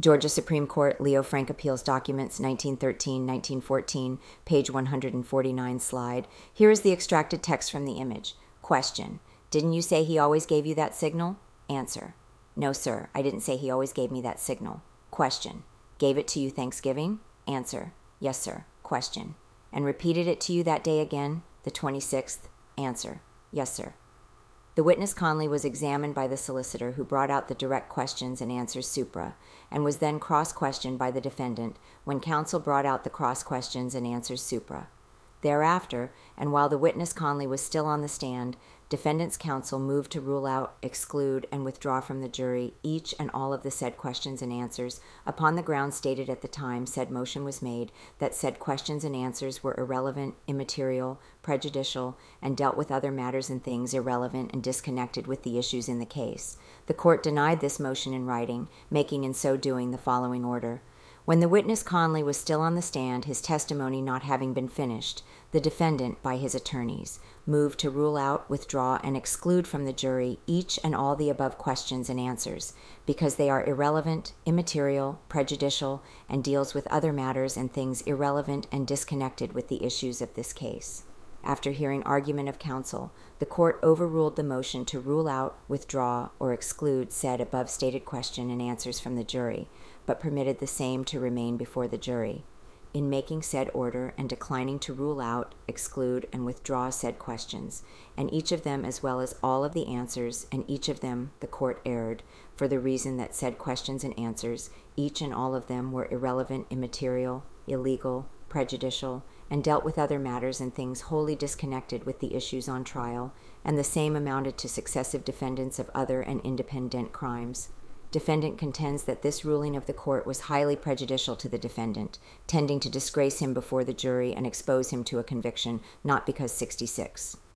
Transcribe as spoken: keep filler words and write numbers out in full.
Georgia Supreme Court, Leo Frank Appeals Documents, nineteen thirteen, nineteen fourteen, page one hundred forty-nine, slide. Here is the extracted text from the image. Question: Didn't you say he always gave you that signal? Answer: No, sir, I didn't say he always gave me that signal. Question: Gave it to you Thanksgiving? Answer: Yes, sir. Question: And repeated it to you that day again, the twenty-sixth? Answer: Yes, sir. The witness Conley was examined by the solicitor, who brought out the direct questions and answers supra, and was then cross-questioned by the defendant when counsel brought out the cross-questions and answers supra. Thereafter, and while the witness Conley was still on the stand, defendant's counsel moved to rule out, exclude, and withdraw from the jury each and all of the said questions and answers upon the grounds stated at the time said motion was made, that said questions and answers were irrelevant, immaterial, prejudicial, and dealt with other matters and things irrelevant and disconnected with the issues in the case. The court denied this motion in writing, making in so doing the following order. When the witness Conley was still on the stand, his testimony not having been finished, the defendant, by his attorneys, moved to rule out, withdraw, and exclude from the jury each and all the above questions and answers, because they are irrelevant, immaterial, prejudicial, and deals with other matters and things irrelevant and disconnected with the issues of this case. After hearing argument of counsel, the court overruled the motion to rule out, withdraw, or exclude said above stated question and answers from the jury, but permitted the same to remain before the jury. In making said order and declining to rule out, exclude, and withdraw said questions, and each of them as well as all of the answers, and each of them the court erred, for the reason that said questions and answers, each and all of them were irrelevant, immaterial, illegal, prejudicial, and dealt with other matters and things wholly disconnected with the issues on trial, and the same amounted to successive defendants of other and independent crimes. Defendant contends that this ruling of the court was highly prejudicial to the defendant, tending to disgrace him before the jury and expose him to a conviction, not because sixty-six.